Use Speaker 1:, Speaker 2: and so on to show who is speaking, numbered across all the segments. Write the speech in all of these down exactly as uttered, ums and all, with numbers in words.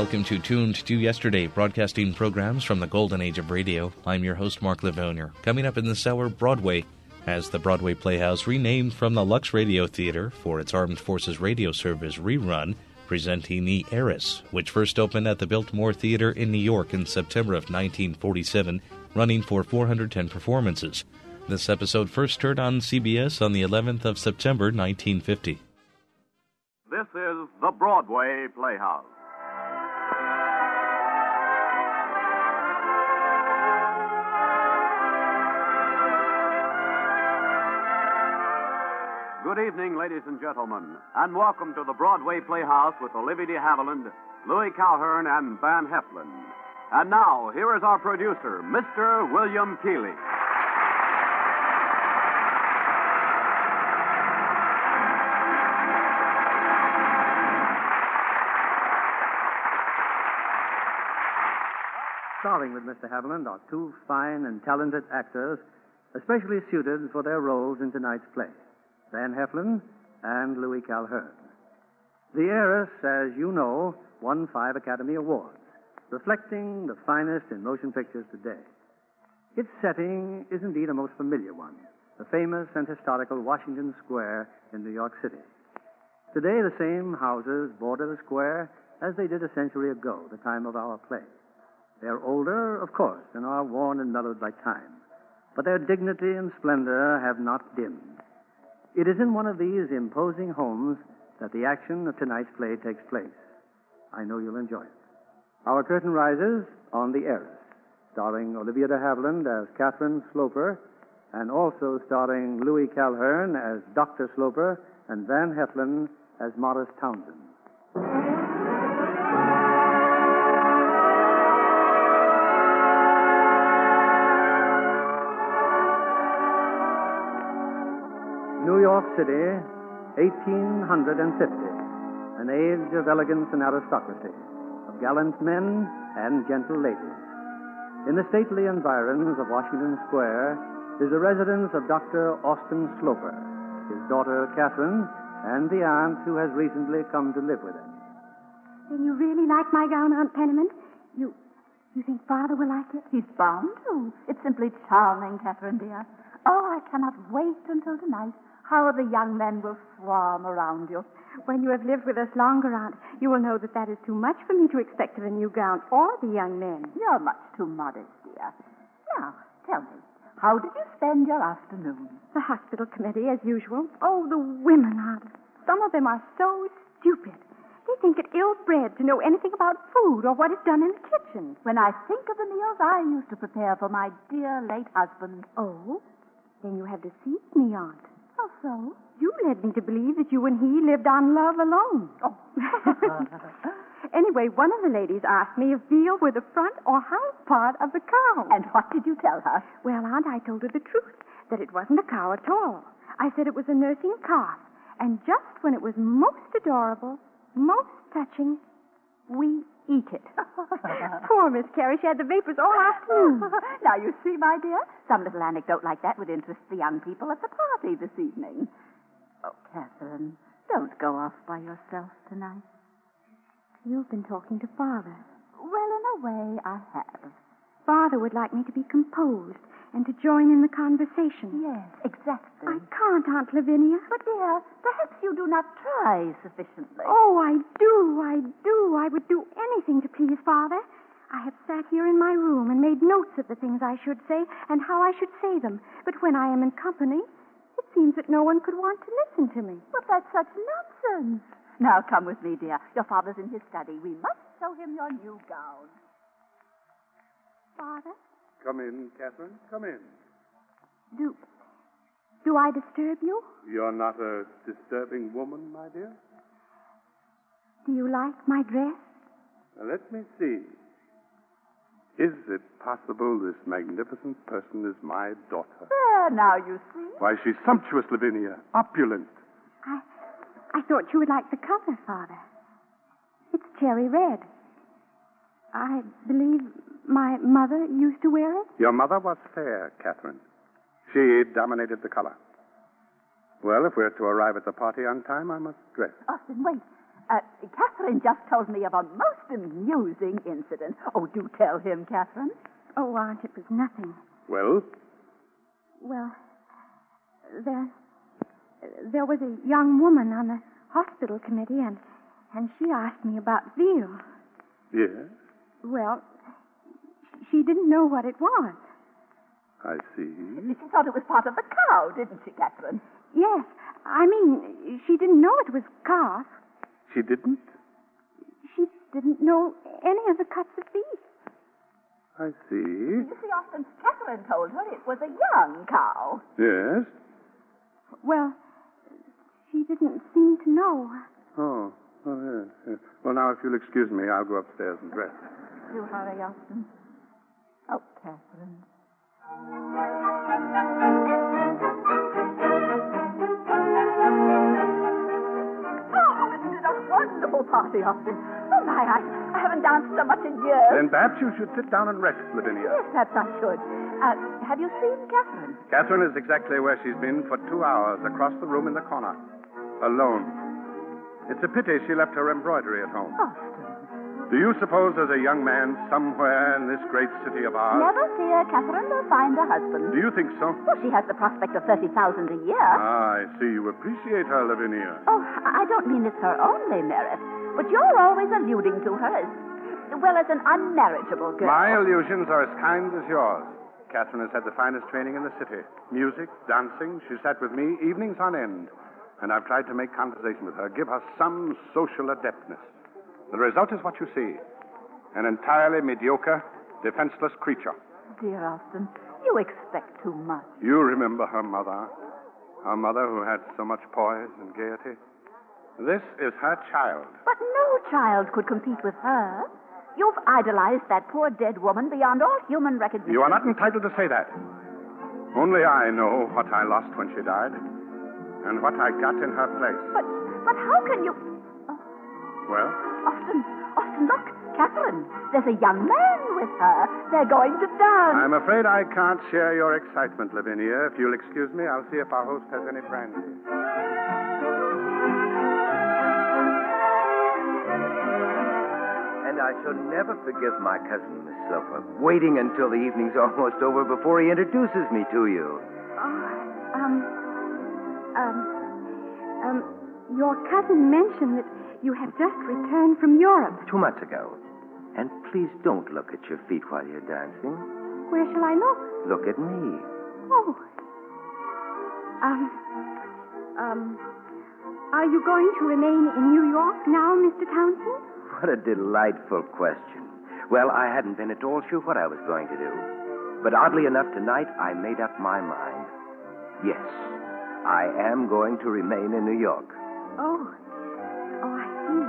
Speaker 1: welcome to Tuned to Yesterday, broadcasting programs from the golden age of radio. I'm your host, Mark Livonia. Coming up in this hour, Broadway, as the Broadway Playhouse renamed from the Lux Radio Theater for its Armed Forces Radio Service rerun, presenting The Heiress, which first opened at the Biltmore Theater in New York in September of nineteen forty-seven, running for four hundred ten performances. This episode first aired on C B S on the eleventh of September, nineteen fifty.
Speaker 2: This is the Broadway Playhouse. Good evening, ladies and gentlemen, and welcome to the Broadway Playhouse with Olivia de Havilland, Louis Calhern, and Van Heflin. And now, here is our producer, Mister William Keighley.
Speaker 3: Starring with Mister Haviland are two fine and talented actors, especially suited for their roles in tonight's play, Van Heflin and Louis Calhern. The Heiress, as you know, won five Academy Awards, reflecting the finest in motion pictures today. Its setting is indeed a most familiar one, the famous and historical Washington Square in New York City. Today, the same houses border the square as they did a century ago, the time of our play. They're older, of course, and are worn and mellowed by time, but their dignity and splendor have not dimmed. It is in one of these imposing homes that the action of tonight's play takes place. I know you'll enjoy it. Our curtain rises on The Heiress, starring Olivia de Havilland as Catherine Sloper, and also starring Louis Calhern as Doctor Sloper and Van Heflin as Morris Townsend. New York City, eighteen fifty, an age of elegance and aristocracy, of gallant men and gentle ladies. In the stately environs of Washington Square is the residence of Doctor Austin Sloper, his daughter Catherine, and the aunt who has recently come to live with him.
Speaker 4: Then you really like my gown, Aunt Penniman? You, you think Father will like it?
Speaker 5: He's bound to. It's simply charming, Catherine, dear. Oh, I cannot wait until tonight. How the young men will swarm around you.
Speaker 4: When you have lived with us longer, Aunt, you will know that that is too much for me to expect of a new gown or the young men.
Speaker 5: You're much too modest, dear. Now, tell me, how did you spend your afternoon?
Speaker 4: The hospital committee, as usual. Oh, the women, Aunt. Some of them are so stupid. They think it ill-bred to know anything about food or what is done in the kitchen.
Speaker 5: When I think of the meals I used to prepare for my dear late husband.
Speaker 4: Oh? Then you have deceived me, Aunt.
Speaker 5: How so?
Speaker 4: You led me to believe that you and he lived on love alone.
Speaker 5: Oh.
Speaker 4: Anyway, one of the ladies asked me if veal were the front or hind part of the cow.
Speaker 5: And what did you tell her?
Speaker 4: Well, Aunt, I told her the truth, that it wasn't a cow at all. I said it was a nursing calf. And just when it was most adorable, most touching, we eat it. Poor Miss Carey, she had the vapors all afternoon.
Speaker 5: Now, you see, my dear, some little anecdote like that would interest the young people at the party this evening. Oh, Catherine, don't go off by yourself tonight.
Speaker 4: You've been talking to Father.
Speaker 5: Well, in a way, I have.
Speaker 4: Father would like me to be composed and to join in the conversation.
Speaker 5: Yes, exactly.
Speaker 4: I can't, Aunt Lavinia.
Speaker 5: But, dear, perhaps you do not try sufficiently.
Speaker 4: Oh, I do, I do. I would do anything to please Father. I have sat here in my room and made notes of the things I should say and how I should say them. But when I am in company, it seems that no one could want to listen to me.
Speaker 5: But that's such nonsense. Now, come with me, dear. Your father's in his study. We must show him your new gown.
Speaker 4: Father?
Speaker 6: Come in, Catherine. Come in.
Speaker 4: Do... Do I disturb you?
Speaker 6: You're not a disturbing woman, my dear?
Speaker 4: Do you like my dress?
Speaker 6: Now, let me see. Is it possible this magnificent person is my daughter?
Speaker 5: There, now you see.
Speaker 6: Why, she's sumptuous, Lavinia. Opulent.
Speaker 4: I... I thought you would like the color, Father. It's cherry red. I believe my mother used to wear it.
Speaker 6: Your mother was fair, Catherine. She dominated the color. Well, if we're to arrive at the party on time, I must dress.
Speaker 5: Austin, wait. Uh, Catherine just told me of a most amusing incident. Oh, do tell him, Catherine.
Speaker 4: Oh, Aunt, it was nothing.
Speaker 6: Well?
Speaker 4: Well, there, there was a young woman on the hospital committee, and, and she asked me about veal.
Speaker 6: Yes?
Speaker 4: Well, she didn't know what it was.
Speaker 6: I see.
Speaker 5: She thought it was part of the cow, didn't she, Catherine?
Speaker 4: Yes, I mean, she didn't know it was calf.
Speaker 6: She didn't?
Speaker 4: She didn't know any of the cuts of beef.
Speaker 6: I see.
Speaker 5: You see, Austin, Catherine told her it was a young cow.
Speaker 6: Yes?
Speaker 4: Well, she didn't seem to know.
Speaker 6: Oh, oh, yes, yes. Well, now, if you'll excuse me, I'll go upstairs and dress.
Speaker 5: Do hurry, Austin. Oh, Catherine. Oh, this is a wonderful party, Austin. Oh, my, I, I haven't danced so much in years.
Speaker 6: Then perhaps you should sit down and rest, Lavinia.
Speaker 5: Yes, perhaps I should. Uh, have you seen Catherine?
Speaker 6: Catherine is exactly where she's been for two hours, across the room in the corner. Alone. It's a pity she left her embroidery at home.
Speaker 5: Austin.
Speaker 6: Do you suppose there's a young man somewhere in this great city of ours?
Speaker 5: Never fear, Catherine will find a husband.
Speaker 6: Do you think so?
Speaker 5: Well, she has the prospect of thirty thousand a year.
Speaker 6: Ah, I see. You appreciate her, Lavinia.
Speaker 5: Oh, I don't mean it's her only merit, but you're always alluding to her as, well, as an unmarriageable girl.
Speaker 6: My illusions are as kind as yours. Catherine has had the finest training in the city. Music, dancing. She sat with me evenings on end. And I've tried to make conversation with her, give her some social adeptness. The result is what you see. An entirely mediocre, defenseless creature.
Speaker 5: Dear Austin, you expect too much.
Speaker 6: You remember her mother. Her mother who had so much poise and gaiety. This is her child.
Speaker 5: But no child could compete with her. You've idolized that poor dead woman beyond all human recognition.
Speaker 6: You are not entitled to say that. Only I know what I lost when she died. And what I got in her place.
Speaker 5: But, but how can you... Oh.
Speaker 6: Well?
Speaker 5: Austin, Austin, look, Catherine. There's a young man with her. They're going to dance.
Speaker 6: I'm afraid I can't share your excitement, Lavinia. If you'll excuse me, I'll see if our host has any brandy.
Speaker 7: And I shall never forgive my cousin, Miss Sloper, waiting until the evening's almost over before he introduces me to you.
Speaker 4: Oh, um, um, um, your cousin mentioned that you have just returned from Europe.
Speaker 7: Two months ago. And please don't look at your feet while you're dancing.
Speaker 4: Where shall I look?
Speaker 7: Look at me.
Speaker 4: Oh. Um, um, are you going to remain in New York now, Mister Townsend?
Speaker 7: What a delightful question. Well, I hadn't been at all sure what I was going to do. But oddly enough, tonight I made up my mind. Yes, I am going to remain in New York.
Speaker 4: Oh. Oh, I see.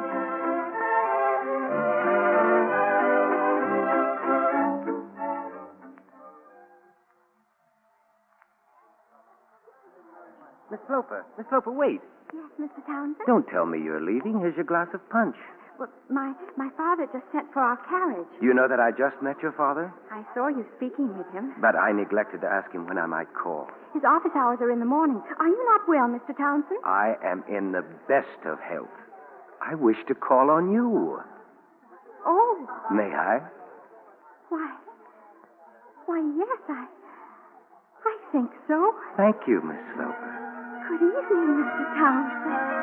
Speaker 7: Miss Sloper, Miss Sloper, wait.
Speaker 4: Yes, Mister Townsend?
Speaker 7: Don't tell me you're leaving. Here's your glass of punch.
Speaker 4: Well, my, my father just sent for our carriage.
Speaker 7: You know that I just met your father?
Speaker 4: I saw you speaking with him.
Speaker 7: But I neglected to ask him when I might call.
Speaker 4: His office hours are in the morning. Are you not well, Mister Townsend?
Speaker 7: I am in the best of health. I wish to call on you.
Speaker 4: Oh.
Speaker 7: May I?
Speaker 4: Why, why, yes, I, I think so.
Speaker 7: Thank you, Miss Sloper.
Speaker 4: Good evening, Mister Townsend.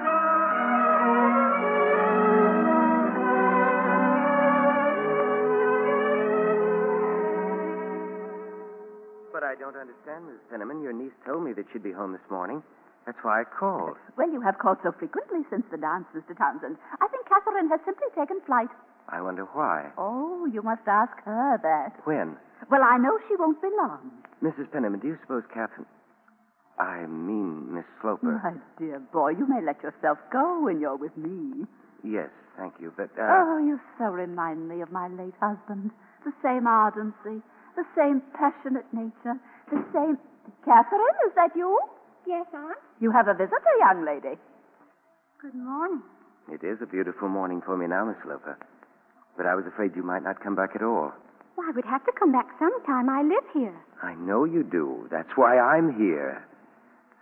Speaker 7: But I don't understand, Miss Penniman. Your niece told me that she'd be home this morning. That's why I called.
Speaker 5: Well, you have called so frequently since the dance, Mister Townsend. I think Catherine has simply taken flight.
Speaker 7: I wonder why.
Speaker 5: Oh, you must ask her that.
Speaker 7: When?
Speaker 5: Well, I know she won't be long.
Speaker 7: Missus Penniman, do you suppose Catherine... I mean, Miss Sloper.
Speaker 5: My dear boy, you may let yourself go when you're with me.
Speaker 7: Yes, thank you, but... Uh...
Speaker 5: Oh, you so remind me of my late husband. The same ardency, the same passionate nature, the same... Catherine, is that you?
Speaker 4: Yes, Aunt?
Speaker 5: You have a visitor, young lady.
Speaker 4: Good morning.
Speaker 7: It is a beautiful morning for me now, Miss Sloper. But I was afraid you might not come back at all.
Speaker 4: Well, I would have to come back sometime. I live here.
Speaker 7: I know you do. That's why I'm here.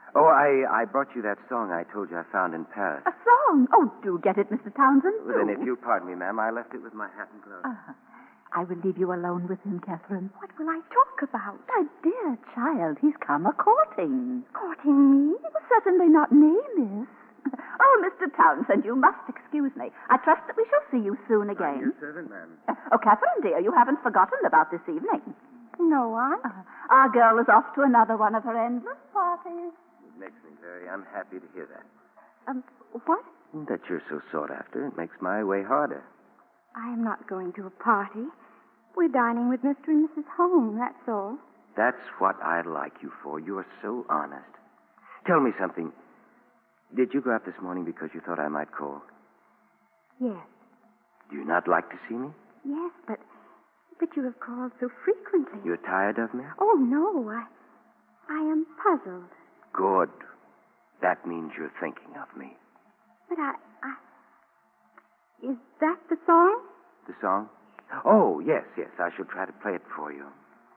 Speaker 7: Oh, I, I brought you that song I told you I found in Paris.
Speaker 5: A song? Oh, do get it, Mister Townsend.
Speaker 7: Well, then, if
Speaker 5: do.
Speaker 7: you'll pardon me, ma'am, I left it with my hat and gloves.
Speaker 5: Uh, I will leave you alone with him, Catherine.
Speaker 4: What will I talk about?
Speaker 5: My dear child, he's come a-courting.
Speaker 4: Courting me?
Speaker 5: Well, certainly not me, miss. Oh, Mister Townsend, you must excuse me. I trust that we shall see you soon again.
Speaker 7: Your servant, ma'am.
Speaker 5: Uh, oh, Catherine, dear, you haven't forgotten about this evening.
Speaker 4: No, Aunt.
Speaker 5: Uh, our girl is off to another one of her endless parties.
Speaker 7: It makes me very unhappy to hear that.
Speaker 4: Um, what?
Speaker 7: That you're so sought after. It makes my way harder.
Speaker 4: I am not going to a party. We're dining with Mister and Missus Holmes, that's all.
Speaker 7: That's what I like you for. You're so honest. Tell me something. Did you go out this morning because you thought I might call?
Speaker 4: Yes.
Speaker 7: Do you not like to see me?
Speaker 4: Yes, but but you have called so frequently.
Speaker 7: You're tired of me?
Speaker 4: Oh, no. I I am puzzled.
Speaker 7: Good. That means you're thinking of me.
Speaker 4: But I, I... Is that the song?
Speaker 7: The song? Oh, yes, yes. I shall try to play it for you.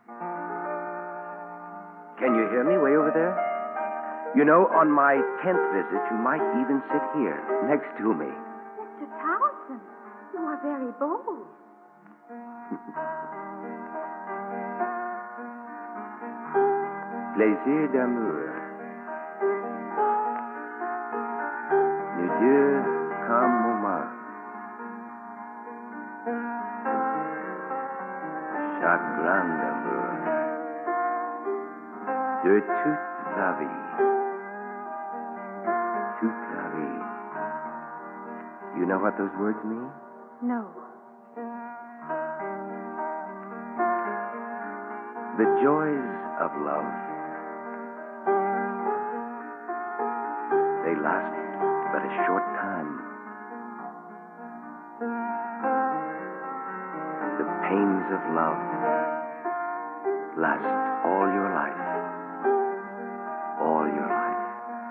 Speaker 7: Can you hear me way over there? You know, on my tenth visit, you might even sit here, next to me.
Speaker 4: Mister Townsend, you are very bold.
Speaker 7: Plaisir d'amour ne dure qu'un moment. Chagrin d'amour de toute la vie. Toute la vie. You know what those words mean?
Speaker 4: No.
Speaker 7: The joys of love. They last but a short time. The pains of love last all your life. All your life.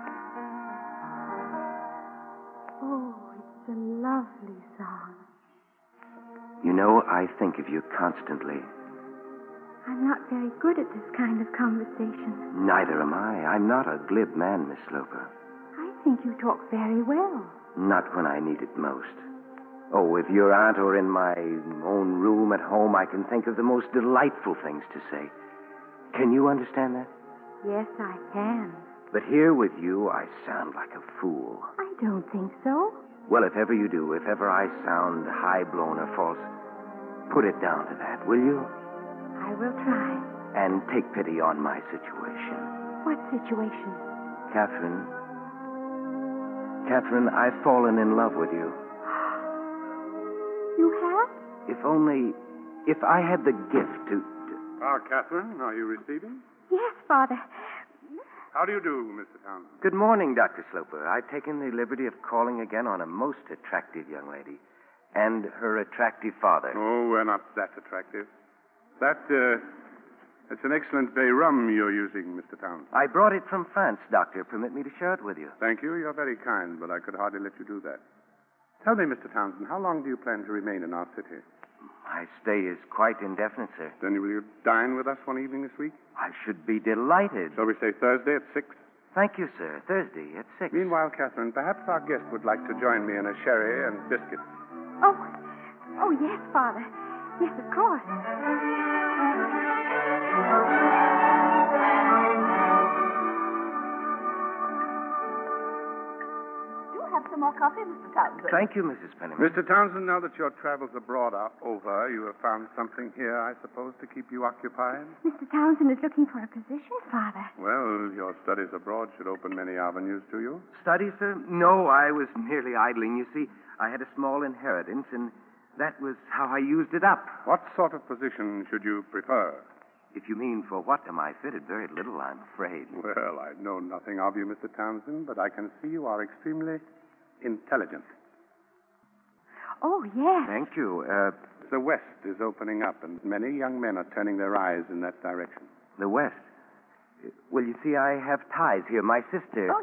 Speaker 4: Oh, it's a lovely song.
Speaker 7: You know, I think of you constantly.
Speaker 4: I'm not very good at this kind of conversation.
Speaker 7: Neither am I. I'm not a glib man, Miss Sloper.
Speaker 4: I think you talk very well.
Speaker 7: Not when I need it most. Oh, with your aunt or in my own room at home, I can think of the most delightful things to say. Can you understand that?
Speaker 4: Yes, I can.
Speaker 7: But here with you, I sound like a fool.
Speaker 4: I don't think so.
Speaker 7: Well, if ever you do, if ever I sound high-blown or false, put it down to that, will you?
Speaker 4: I will try.
Speaker 7: And take pity on my situation.
Speaker 4: What situation?
Speaker 7: Catherine. Catherine, I've fallen in love with you.
Speaker 4: You have?
Speaker 7: If only... If I had the gift to... to...
Speaker 6: Ah, Catherine, are you receiving?
Speaker 4: Yes, Father.
Speaker 6: How do you do, Mister Townsend?
Speaker 7: Good morning, Doctor Sloper. I've taken the liberty of calling again on a most attractive young lady. And her attractive father.
Speaker 6: Oh, we're not that attractive. That, uh, it's an excellent bay rum you're using, Mister Townsend.
Speaker 7: I brought it from France, Doctor. Permit me to share it with you.
Speaker 6: Thank you. You're very kind, but I could hardly let you do that. Tell me, Mister Townsend, how long do you plan to remain in our city?
Speaker 7: My stay is quite indefinite, sir.
Speaker 6: Then will you dine with us one evening this week?
Speaker 7: I should be delighted.
Speaker 6: Shall we say Thursday at six?
Speaker 7: Thank you, sir. Thursday at six.
Speaker 6: Meanwhile, Catherine, perhaps our guest would like to join me in a sherry and biscuits.
Speaker 4: Oh, oh, yes, Father. Yes, of course.
Speaker 5: Do have some more coffee, Mister Townsend.
Speaker 7: Thank you, Missus Penniman.
Speaker 6: Mister Townsend, now that your travels abroad are over, you have found something here, I suppose, to keep you occupied?
Speaker 4: Mister Townsend is looking for a position, Father.
Speaker 6: Well, your studies abroad should open many avenues to you.
Speaker 7: Studies, sir? No, I was merely idling. You see, I had a small inheritance, and that was how I used it up.
Speaker 6: What sort of position should you prefer?
Speaker 7: If you mean for what am I fitted, very little, I'm afraid.
Speaker 6: Well, I know nothing of you, Mister Townsend, but I can see you are extremely intelligent.
Speaker 4: Oh, yes.
Speaker 7: Thank you. Uh,
Speaker 6: The West is opening up, and many young men are turning their eyes in that direction.
Speaker 7: the West. Well, you see, I have ties here. My sister...
Speaker 5: Oh, yes.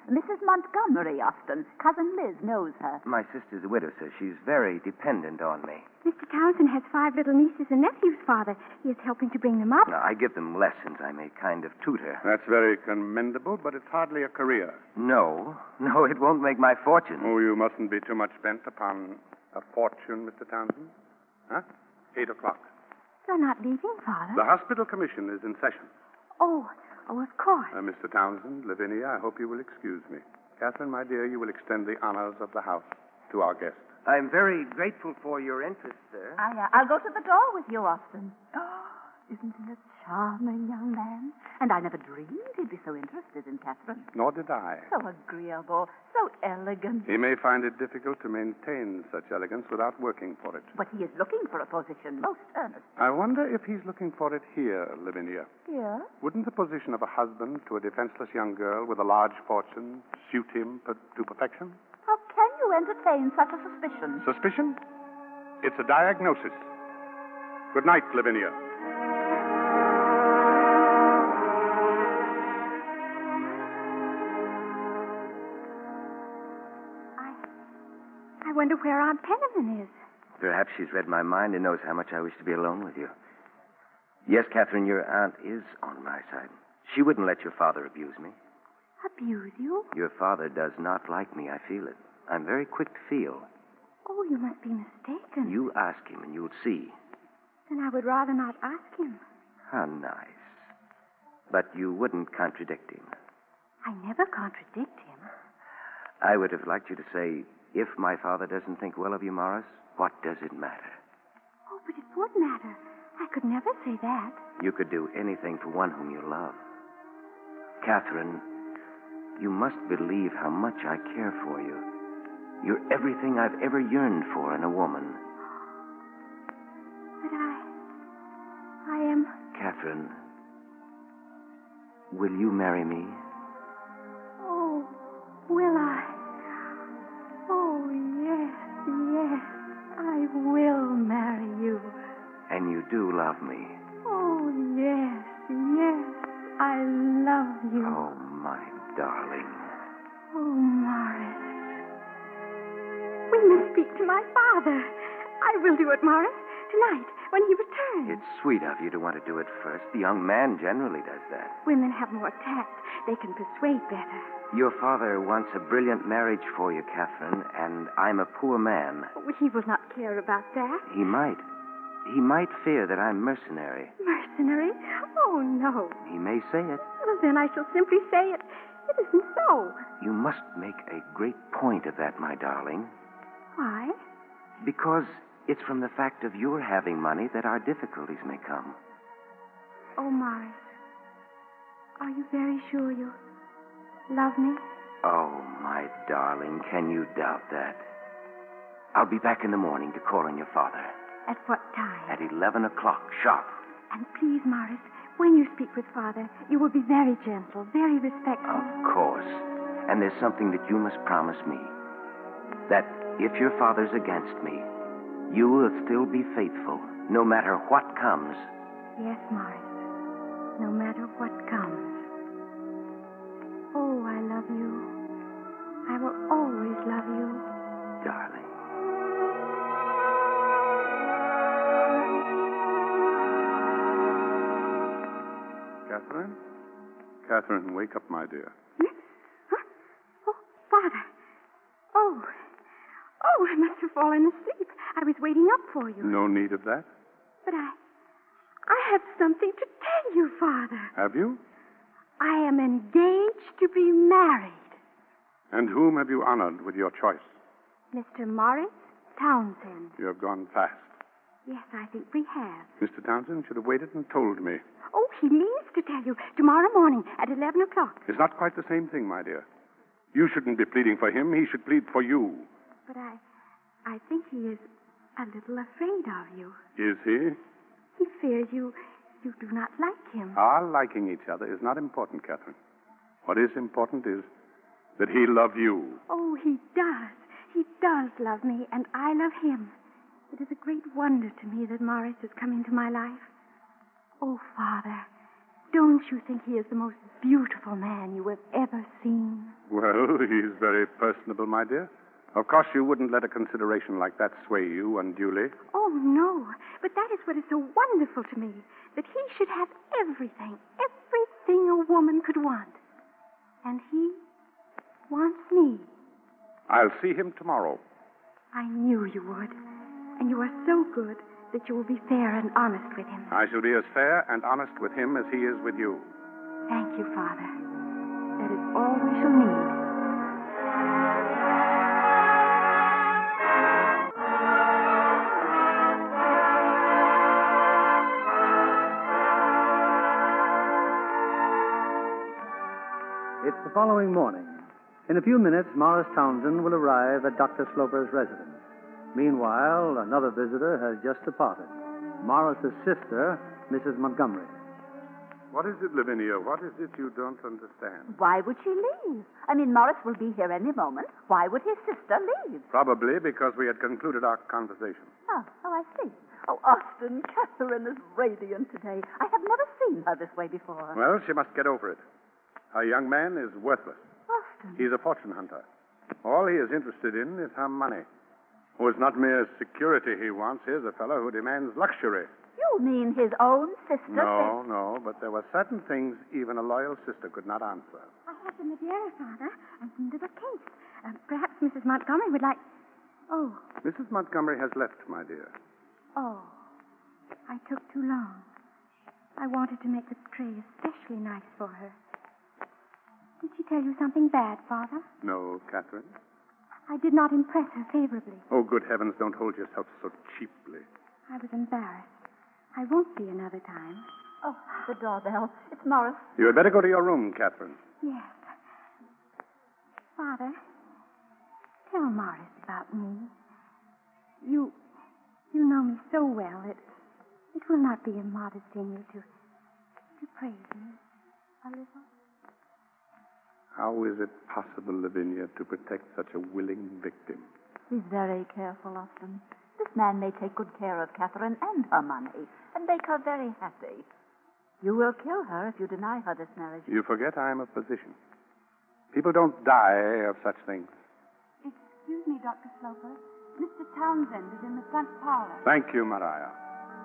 Speaker 5: Missus Montgomery, Austin. Cousin Liz knows her.
Speaker 7: My sister's a widow, sir. She's very dependent on me.
Speaker 4: Mister Townsend has five little nieces and nephews, Father. He is helping to bring them up.
Speaker 7: Now, I give them lessons. I'm a kind of tutor.
Speaker 6: That's very commendable, but it's hardly a career.
Speaker 7: No, no, it won't make my fortune.
Speaker 6: Oh, you mustn't be too much bent upon a fortune, Mister Townsend. Huh? Eight o'clock.
Speaker 4: You're not leaving, Father.
Speaker 6: The hospital commission is in session.
Speaker 4: Oh, oh, of course.
Speaker 6: Uh, Mister Townsend, Lavinia, I hope you will excuse me. Catherine, my dear, you will extend the honors of the house to our guest.
Speaker 7: I'm very grateful for your interest, sir.
Speaker 5: I, uh, I'll go to the door with you, Austin. Oh, isn't he a charming young man? And I never dreamed he'd be so interested in Catherine.
Speaker 6: Nor did I.
Speaker 5: So agreeable, so elegant.
Speaker 6: He may find it difficult to maintain such elegance without working for it.
Speaker 5: But he is looking for a position, most earnest.
Speaker 6: I wonder if he's looking for it here, Lavinia.
Speaker 5: Here?
Speaker 6: Wouldn't the position of a husband to a defenseless young girl with a large fortune suit him per- to perfection?
Speaker 5: How can you entertain such a suspicion?
Speaker 6: Suspicion? It's a diagnosis. Good night, Lavinia.
Speaker 4: I wonder where Aunt Penniman is.
Speaker 7: Perhaps she's read my mind and knows how much I wish to be alone with you. Yes, Catherine, your aunt is on my side. She wouldn't let your father abuse me.
Speaker 4: Abuse you?
Speaker 7: Your father does not like me. I feel it. I'm very quick to feel.
Speaker 4: Oh, you must be mistaken.
Speaker 7: You ask him and you'll see.
Speaker 4: Then I would rather not ask him.
Speaker 7: How nice. But you wouldn't contradict him.
Speaker 4: I never contradict him.
Speaker 7: I would have liked you to say, if my father doesn't think well of you, Morris, what does it matter?
Speaker 4: Oh, but it would matter. I could never say that.
Speaker 7: You could do anything for one whom you love. Catherine, you must believe how much I care for you. You're everything I've ever yearned for in a woman.
Speaker 4: But I... I am...
Speaker 7: Catherine, will you marry me?
Speaker 4: Oh, will I? Oh, yes, yes. I will marry you.
Speaker 7: And you do love me.
Speaker 4: Oh, yes, yes. I love you.
Speaker 7: Oh, my darling.
Speaker 4: Oh, Morris. We must speak to my father. I will do it, Morris, tonight, when he returns.
Speaker 7: It's sweet of you to want to do it first. The young man generally does that.
Speaker 4: Women have more tact. They can persuade better.
Speaker 7: Your father wants a brilliant marriage for you, Catherine, and I'm a poor man.
Speaker 4: Oh, he will not care about that.
Speaker 7: He might. He might fear that I'm mercenary.
Speaker 4: Mercenary? Oh, no.
Speaker 7: He may say it.
Speaker 4: Well, then I shall simply say it. It isn't so.
Speaker 7: You must make a great point of that, my darling.
Speaker 4: Why?
Speaker 7: Because it's from the fact of your having money that our difficulties may come.
Speaker 4: Oh, Morris. Are you very sure you love me?
Speaker 7: Oh, my darling, can you doubt that? I'll be back in the morning to call on your father.
Speaker 4: At what time?
Speaker 7: At eleven o'clock, sharp.
Speaker 4: And please, Morris, when you speak with Father, you will be very gentle, very respectful.
Speaker 7: Of course. And there's something that you must promise me. That if your father's against me, you will still be faithful, no matter what comes.
Speaker 4: Yes, Morris. No matter what comes. Oh, I love you. I will always love you.
Speaker 7: Darling.
Speaker 6: Catherine? Catherine, wake up, my dear.
Speaker 4: Hmm? Huh? Oh, Father. Oh. Oh, I must have fallen asleep. I was waiting up for you.
Speaker 6: No need of that.
Speaker 4: But I... I have something to tell you, Father.
Speaker 6: Have you?
Speaker 4: I am engaged to be married.
Speaker 6: And whom have you honored with your choice?
Speaker 4: Mister Morris Townsend.
Speaker 6: You have gone fast.
Speaker 4: Yes, I think we have.
Speaker 6: Mister Townsend should have waited and told me.
Speaker 4: Oh, he means to tell you tomorrow morning at eleven o'clock.
Speaker 6: It's not quite the same thing, my dear. You shouldn't be pleading for him. He should plead for you.
Speaker 4: But I... I think he is a little afraid of you.
Speaker 6: Is he?
Speaker 4: He fears you... you do not like him.
Speaker 6: Our liking each other is not important, Catherine. What is important is that he love you.
Speaker 4: Oh, he does. He does love me, and I love him. It is a great wonder to me that Morris has come into my life. Oh, Father, don't you think he is the most beautiful man you have ever seen?
Speaker 6: Well, he's very personable, my dear. Of course, you wouldn't let a consideration like that sway you unduly.
Speaker 4: Oh, no. But that is what is so wonderful to me, that he should have everything, everything a woman could want. And he wants me.
Speaker 6: I'll see him tomorrow.
Speaker 4: I knew you would. And you are so good that you will be fair and honest with him.
Speaker 6: I shall be as fair and honest with him as he is with you.
Speaker 4: Thank you, Father. That is all we shall need.
Speaker 3: It's the following morning. In a few minutes, Morris Townsend will arrive at Doctor Sloper's residence. Meanwhile, another visitor has just departed. Morris's sister, Missus Montgomery.
Speaker 6: What is it, Lavinia? What is it you don't understand?
Speaker 5: Why would she leave? I mean, Morris will be here any moment. Why would his sister leave?
Speaker 6: Probably because we had concluded our conversation.
Speaker 5: Oh, oh, I see. Oh, Austin, Catherine is radiant today. I have never seen her this way before.
Speaker 6: Well, she must get over it. Her young man is worthless.
Speaker 5: Austin.
Speaker 6: He's a fortune hunter. All he is interested in is her money. Oh, it's not mere security he wants. Here's a fellow who demands luxury.
Speaker 5: You mean his own sister?
Speaker 6: No, no, but there were certain things even a loyal sister could not answer.
Speaker 4: I have some Madeira, Father, and some little cakes. Uh, perhaps Missus Montgomery would like... Oh,
Speaker 6: Missus Montgomery has left, my dear.
Speaker 4: oh. I took too long. I wanted to make the tray especially nice for her. Did she tell you something bad, Father?
Speaker 6: No, Catherine?
Speaker 4: I did not impress her favorably.
Speaker 6: Oh, good heavens, don't hold yourself so cheaply.
Speaker 4: I was embarrassed. I won't be another time.
Speaker 5: Oh, the doorbell. It's Morris.
Speaker 6: You had better go to your room, Catherine.
Speaker 4: Yes. Father, tell Morris about me. You, you know me so well that it will not be immodest in you to, to praise me a little.
Speaker 6: How is it possible, Lavinia, to protect such a willing victim?
Speaker 5: Be very careful, Austin. This man may take good care of Catherine and her money and make her very happy. You will kill her if you deny her this marriage.
Speaker 6: You forget I am a physician. People don't die of such things.
Speaker 4: Excuse me, Doctor Sloper. Mister Townsend is in the front parlor.
Speaker 6: Thank you, Maria.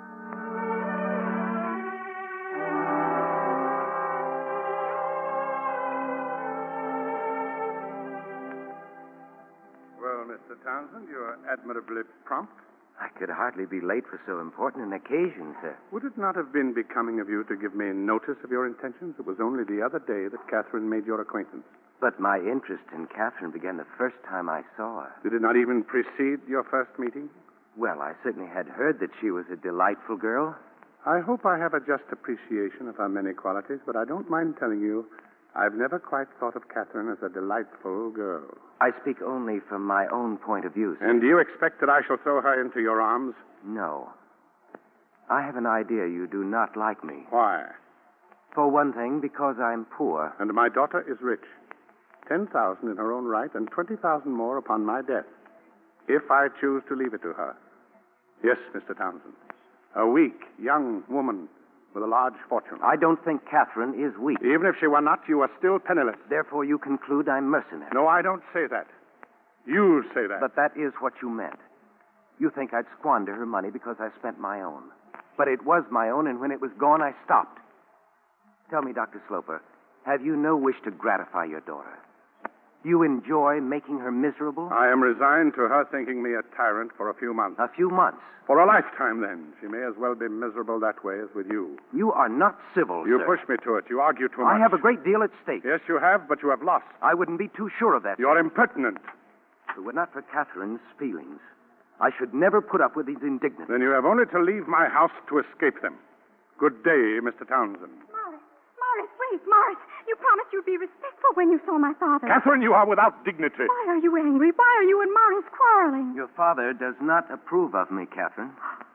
Speaker 6: Well, Mister Townsend, you are admirably prompt.
Speaker 7: I could hardly be late for so important an occasion, sir.
Speaker 6: Would it not have been becoming of you to give me notice of your intentions? It was only the other day that Catherine made your acquaintance.
Speaker 7: But my interest in Catherine began the first time I saw her.
Speaker 6: Did it not even precede your first meeting?
Speaker 7: Well, I certainly had heard that she was a delightful girl.
Speaker 6: I hope I have a just appreciation of her many qualities, but I don't mind telling you I've never quite thought of Catherine as a delightful girl.
Speaker 7: I speak only from my own point of view, sir.
Speaker 6: And do you expect that I shall throw her into your arms?
Speaker 7: No. I have an idea you do not like me.
Speaker 6: Why?
Speaker 7: For one thing, because I'm poor.
Speaker 6: And my daughter is rich. Ten thousand in her own right and twenty thousand more upon my death, if I choose to leave it to her. Yes, Mister Townsend. A weak, young woman with a large fortune.
Speaker 7: I don't think Catherine is weak.
Speaker 6: Even if she were not, you are still penniless.
Speaker 7: Therefore, you conclude I'm mercenary.
Speaker 6: No, I don't say that. You say that.
Speaker 7: But that is what you meant. You think I'd squander her money because I spent my own. But it was my own, and when it was gone, I stopped. Tell me, Doctor Sloper, have you no wish to gratify your daughter? Do you enjoy making her miserable?
Speaker 6: I am resigned to her thinking me a tyrant for a few months.
Speaker 7: A few months?
Speaker 6: For a lifetime, then. She may as well be miserable that way as with you.
Speaker 7: You are not civil,
Speaker 6: You
Speaker 7: sir.
Speaker 6: push me to it. You argue too much.
Speaker 7: I have a great deal at stake.
Speaker 6: Yes, you have, but you have lost.
Speaker 7: I wouldn't be too sure of that.
Speaker 6: You're impertinent.
Speaker 7: If it were not for Catherine's feelings, I should never put up with these indignities.
Speaker 6: Then you have only to leave my house to escape them. Good day, Mister Townsend.
Speaker 4: Morris, Morris, wait, Morris. You promised you'd be respectful when you saw my father.
Speaker 6: Catherine, you are without dignity.
Speaker 4: Why are you angry? Why are you and Morris quarreling?
Speaker 7: Your father does not approve of me, Catherine.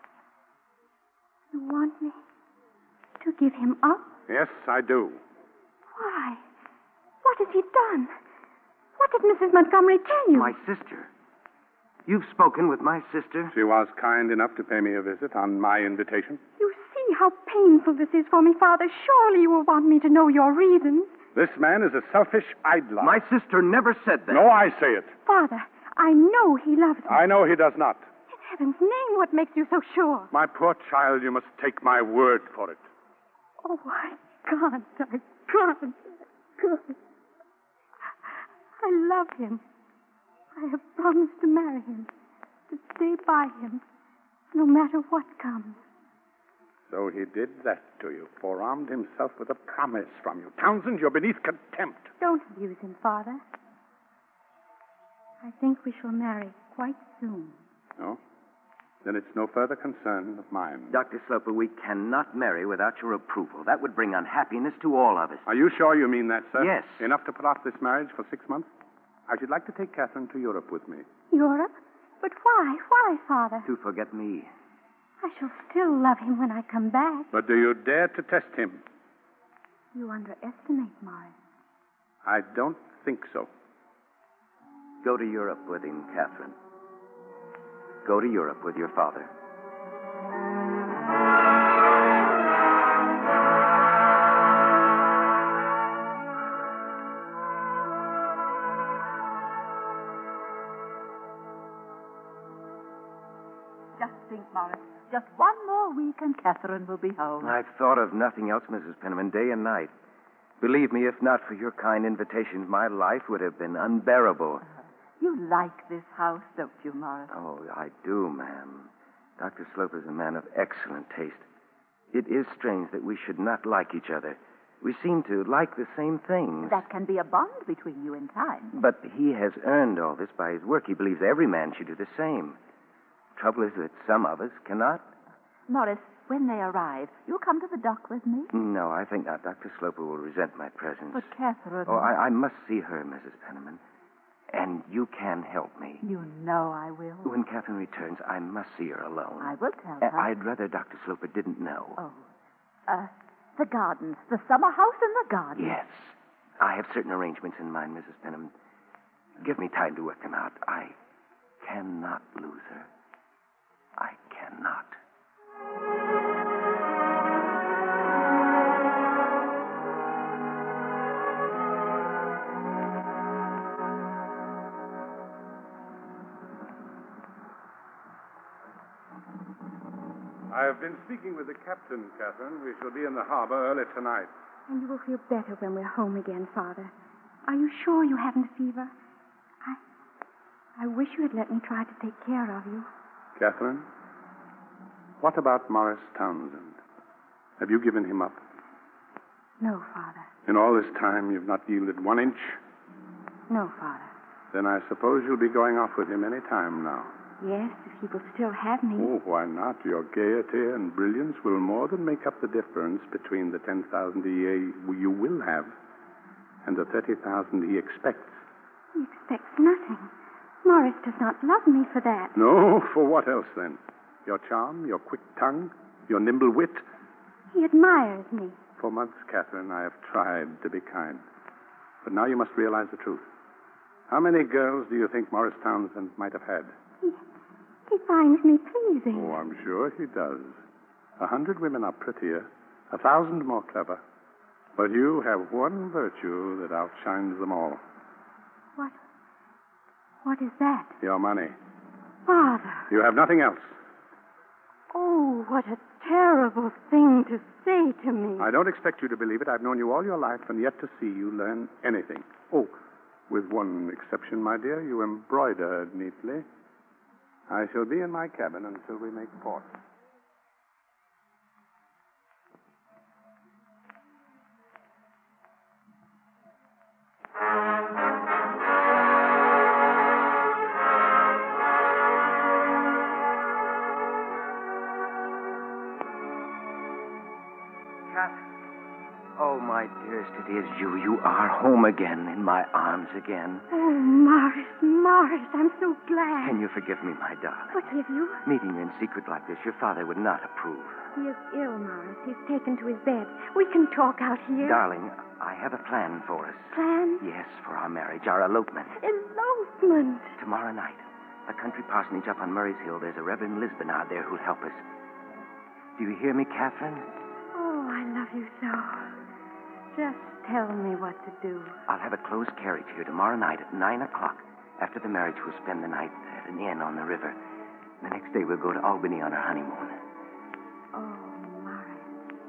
Speaker 4: You want me to give him up?
Speaker 6: Yes, I do.
Speaker 4: Why? What has he done? What did Missus Montgomery tell you?
Speaker 7: My sister. You've spoken with my sister?
Speaker 6: She was kind enough to pay me a visit on my invitation.
Speaker 4: You see, See how painful this is for me, Father. Surely you will want me to know your reasons.
Speaker 6: This man is a selfish idler.
Speaker 7: My sister never said that.
Speaker 6: No, I say it.
Speaker 4: Father, I know he loves me.
Speaker 6: I know he does not.
Speaker 4: In heaven's name, what makes you so sure?
Speaker 6: My poor child, you must take my word for it.
Speaker 4: Oh, I can't. I can't. I can't. I love him. I have promised to marry him, to stay by him, no matter what comes.
Speaker 6: So he did that to you, forearmed himself with a promise from you. Townsend, you're beneath contempt.
Speaker 4: Don't abuse him, Father. I think we shall marry quite soon.
Speaker 6: No? Then it's no further concern of mine.
Speaker 7: Doctor Sloper, we cannot marry without your approval. That would bring unhappiness to all of us.
Speaker 6: Are you sure you mean that, sir?
Speaker 7: Yes.
Speaker 6: Enough to put off this marriage for six months? I should like to take Catherine to Europe with me.
Speaker 4: Europe? But why? Why, Father?
Speaker 7: To forget me.
Speaker 4: I shall still love him when I come back.
Speaker 6: But do you dare to test him?
Speaker 4: You underestimate Morris.
Speaker 6: I don't think so.
Speaker 7: Go to Europe with him, Catherine. Go to Europe with your father.
Speaker 5: Just think, Morris. Just one more week and Catherine will be home.
Speaker 7: I've thought of nothing else, Missus Penniman, day and night. Believe me, if not for your kind invitations, my life would have been unbearable.
Speaker 5: Uh, you like this house, don't you, Morris?
Speaker 7: Oh, I do, ma'am. Doctor Slope is a man of excellent taste. It is strange that we should not like each other. We seem to like the same things.
Speaker 5: That can be a bond between you in time.
Speaker 7: But he has earned all this by his work. He believes every man should do the same. Trouble is that some of us cannot.
Speaker 5: Morris, when they arrive, you'll come to the dock with me?
Speaker 7: No, I think not. Doctor Sloper will resent my presence.
Speaker 5: But Catherine...
Speaker 7: Oh, I, I must see her, Missus Penniman. And you can help me.
Speaker 5: You know I will.
Speaker 7: When Catherine returns, I must see her alone.
Speaker 5: I will tell
Speaker 7: Uh,
Speaker 5: her.
Speaker 7: I'd rather Doctor Sloper didn't know.
Speaker 5: Oh. Uh, the gardens. The summer house in the garden.
Speaker 7: Yes. I have certain arrangements in mind, Missus Penniman. Give me time to work them out. I cannot lose her. I cannot.
Speaker 6: I have been speaking with the captain, Catherine. We shall be in the harbor early tonight.
Speaker 4: And you will feel better when we're home again, Father. Are you sure you haven't a fever? I... I wish you had let me try to take care of you.
Speaker 6: Catherine, what about Morris Townsend? Have you given him up?
Speaker 4: No, Father.
Speaker 6: In all this time, you've not yielded one inch?
Speaker 4: No, Father.
Speaker 6: Then I suppose you'll be going off with him any time now.
Speaker 4: Yes, if he will still have me.
Speaker 6: Oh, why not? Your gaiety and brilliance will more than make up the difference between the ten thousand a year you will have and the thirty thousand he expects.
Speaker 4: He expects nothing. Morris does not love me for that.
Speaker 6: No, for what else then? Your charm, your quick tongue, your nimble wit?
Speaker 4: He admires me.
Speaker 6: For months, Catherine, I have tried to be kind. But now you must realize the truth. How many girls do you think Morris Townsend might have had?
Speaker 4: He, he finds me pleasing.
Speaker 6: Oh, I'm sure he does. A hundred women are prettier, a thousand more clever. But you have one virtue that outshines them all.
Speaker 4: What? What is that?
Speaker 6: Your money.
Speaker 4: Father.
Speaker 6: You have nothing else.
Speaker 4: Oh, what a terrible thing to say to me.
Speaker 6: I don't expect you to believe it. I've known you all your life and yet to see you learn anything. Oh, with one exception, my dear. You embroider neatly. I shall be in my cabin until we make port.
Speaker 7: Oh, my dearest, it is you. You are home again, in my arms again.
Speaker 4: Oh, Morris, Morris, I'm so glad.
Speaker 7: Can you forgive me, my darling?
Speaker 4: Forgive you?
Speaker 7: Meeting you in secret like this, your father would not approve.
Speaker 4: He is ill, Morris. He's taken to his bed. We can talk out here.
Speaker 7: Darling, I have a plan for us.
Speaker 4: Plan?
Speaker 7: Yes, for our marriage, our elopement.
Speaker 4: Elopement.
Speaker 7: Tomorrow night, a country parsonage up on Murray's Hill. There's a Reverend Lisbonard there who'll help us. Do you hear me, Catherine?
Speaker 4: Oh, I love you so. Just tell me what to do.
Speaker 7: I'll have a closed carriage here tomorrow night at nine o'clock. After the marriage, we'll spend the night at an inn on the river. The next day, we'll go to Albany on our honeymoon.
Speaker 4: Oh, Morris.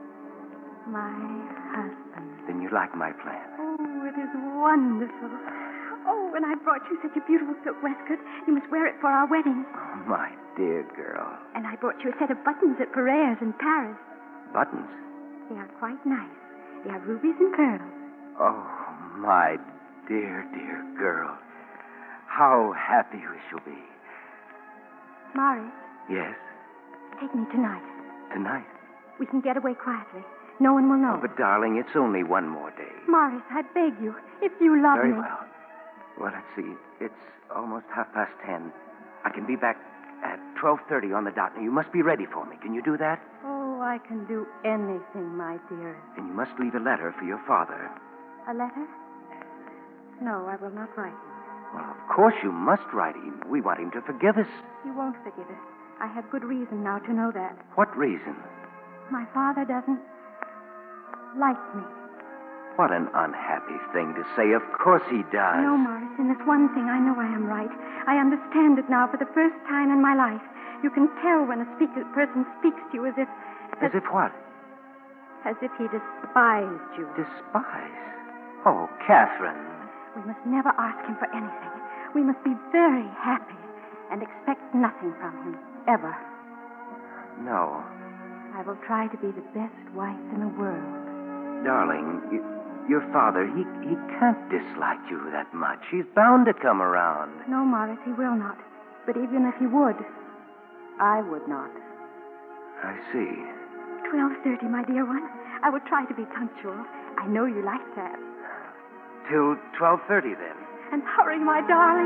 Speaker 4: My husband.
Speaker 7: Then you like my plan?
Speaker 4: Oh, it is wonderful. Oh, and I brought you such a beautiful silk waistcoat. You must wear it for our wedding.
Speaker 7: Oh, my dear girl.
Speaker 4: And I brought you a set of buttons at Perret's in Paris.
Speaker 7: Buttons?
Speaker 4: They are quite nice. They are rubies and pearls.
Speaker 7: Oh, my dear, dear girl. How happy we shall be.
Speaker 4: Morris.
Speaker 7: Yes?
Speaker 4: Take me tonight.
Speaker 7: Tonight?
Speaker 4: We can get away quietly. No one will know.
Speaker 7: Oh, but, darling, it's only one more day.
Speaker 4: Morris, I beg you, if you love
Speaker 7: Very
Speaker 4: me.
Speaker 7: well. Well, let's see. It's almost half past ten. I can be back at twelve thirty on the dot. Now, you must be ready for me. Can you do that?
Speaker 4: Oh, I can do anything, my dear.
Speaker 7: And you must leave a letter for your father.
Speaker 4: A letter? No, I will not write him.
Speaker 7: Well, of course you must write him. We want him to forgive us.
Speaker 4: He won't forgive us. I have good reason now to know that.
Speaker 7: What reason?
Speaker 4: My father doesn't like me.
Speaker 7: What an unhappy thing to say. Of course he does.
Speaker 4: No, Morris, in this one thing I know I am right. I understand it now for the first time in my life. You can tell when a speak- person speaks to you as if...
Speaker 7: As if what?
Speaker 4: As if he despised you.
Speaker 7: Despise? Oh, Catherine.
Speaker 4: We must never ask him for anything. We must be very happy and expect nothing from him, ever.
Speaker 7: No.
Speaker 4: I will try to be the best wife in the world.
Speaker 7: Darling, you, your father, he, he can't dislike you that much. He's bound to come around.
Speaker 4: No, Morris, he will not. But even if he would, I would not.
Speaker 7: I see.
Speaker 4: twelve thirty, my dear one. I will try to be punctual. I know you like that.
Speaker 7: Till twelve thirty, then.
Speaker 4: And hurry, my darling.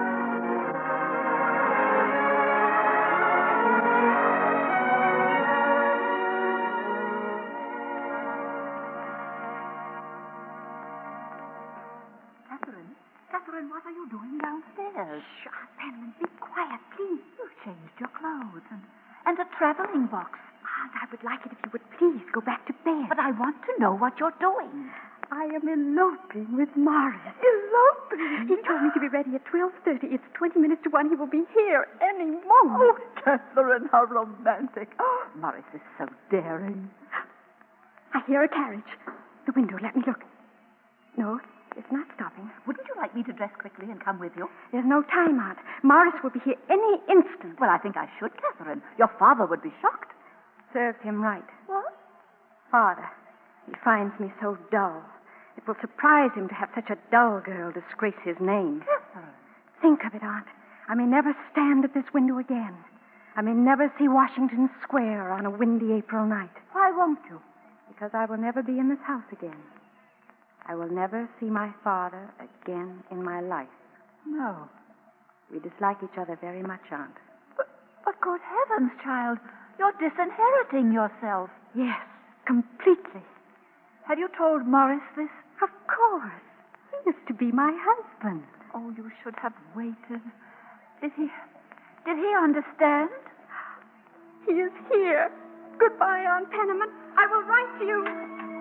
Speaker 5: Catherine, Catherine, what are you doing downstairs?
Speaker 4: Shh, Aunt Penman, be quiet, please.
Speaker 5: You've changed your clothes and, and a traveling box.
Speaker 4: Aunt, I would like it if you would please go back to bed.
Speaker 5: But I want to know what you're doing.
Speaker 4: I am eloping with Morris.
Speaker 5: Eloping?
Speaker 4: He told me to be ready at twelve thirty. It's twenty minutes to one. He will be here any moment.
Speaker 5: Oh, Catherine, how romantic. Oh, Morris is so daring.
Speaker 4: I hear a carriage. The window, let me look. No, it's not stopping.
Speaker 5: Wouldn't you like me to dress quickly and come with you?
Speaker 4: There's no time, Aunt. Morris will be here any instant.
Speaker 5: Well, I think I should, Catherine. Your father would be shocked.
Speaker 4: Serves him right.
Speaker 5: What?
Speaker 4: Father, he finds me so dull. It will surprise him to have such a dull girl disgrace his name.
Speaker 5: Catherine.
Speaker 4: Think of it, Aunt. I may never stand at this window again. I may never see Washington Square on a windy April night.
Speaker 5: Why won't you?
Speaker 4: Because I will never be in this house again. I will never see my father again in my life.
Speaker 5: No.
Speaker 4: We dislike each other very much, Aunt.
Speaker 5: But, but good heavens, child, you're disinheriting yourself.
Speaker 4: Yes, completely.
Speaker 5: Have you told Morris this?
Speaker 4: Of course. He is to be my husband.
Speaker 5: Oh, you should have waited. Did he... Did he understand?
Speaker 4: He is here. Goodbye, Aunt Penniman. I will write to you.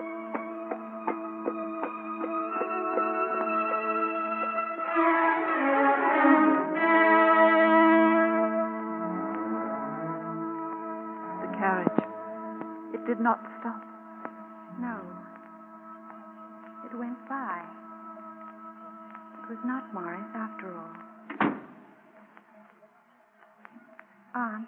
Speaker 5: The carriage. It did not stop.
Speaker 4: No. It went by. It was not Morris after all. Aunt,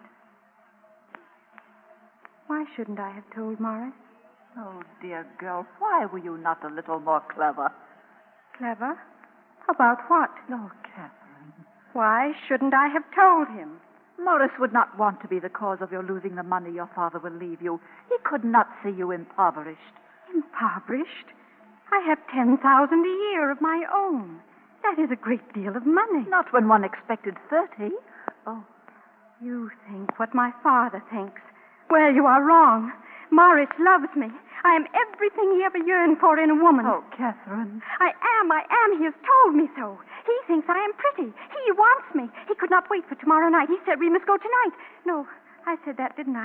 Speaker 4: why shouldn't I have told Morris?
Speaker 5: Oh, dear girl, why were you not a little more clever?
Speaker 4: Clever? About what?
Speaker 5: Oh, Catherine.
Speaker 4: Why shouldn't I have told him?
Speaker 5: Morris would not want to be the cause of your losing the money your father will leave you. He could not see you impoverished.
Speaker 4: Impoverished? I have ten thousand a year of my own. That is a great deal of money.
Speaker 5: Not when one expected thirty. Oh.
Speaker 4: You think what my father thinks. Well, you are wrong. Morris loves me. I am everything he ever yearned for in a woman.
Speaker 5: Oh, Catherine.
Speaker 4: I am, I am. He has told me so. He thinks I am pretty. He wants me. He could not wait for tomorrow night. He said we must go tonight. No, I said that, didn't I?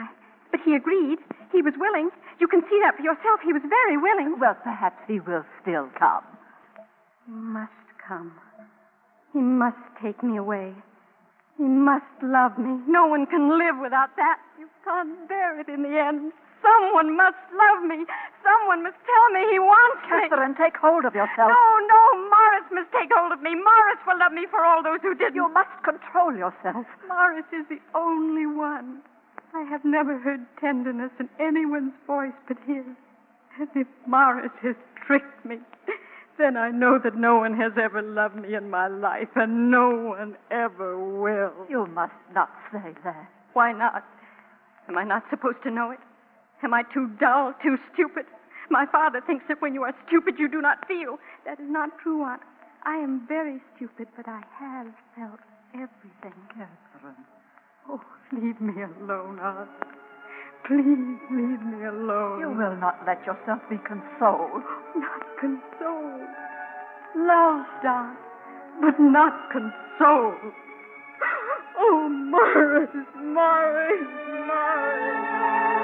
Speaker 4: But he agreed. He was willing. You can see that for yourself. He was very willing.
Speaker 5: Well, perhaps he will still come.
Speaker 4: He must come. He must take me away. He must love me. No one can live without that. You can't bear it in the end. Someone must love me. Someone must tell me he wants me.
Speaker 5: Catherine, take hold of yourself.
Speaker 4: No, no, Morris must take hold of me. Morris will love me for all those who didn't.
Speaker 5: You must control yourself.
Speaker 4: Morris is the only one. I have never heard tenderness in anyone's voice but his. And if Morris has tricked me, then I know that no one has ever loved me in my life, and no one ever will.
Speaker 5: You must not say that.
Speaker 4: Why not? Am I not supposed to know it? Am I too dull, too stupid? My father thinks that when you are stupid, you do not feel. That is not true, Aunt. I am very stupid, but I have felt everything.
Speaker 5: Catherine.
Speaker 4: Oh, leave me alone, Aunt. Please leave me alone.
Speaker 5: You will not let yourself be consoled.
Speaker 4: Not consoled. Loved, Aunt, but not consoled. Oh, Morris, Morris, Morris.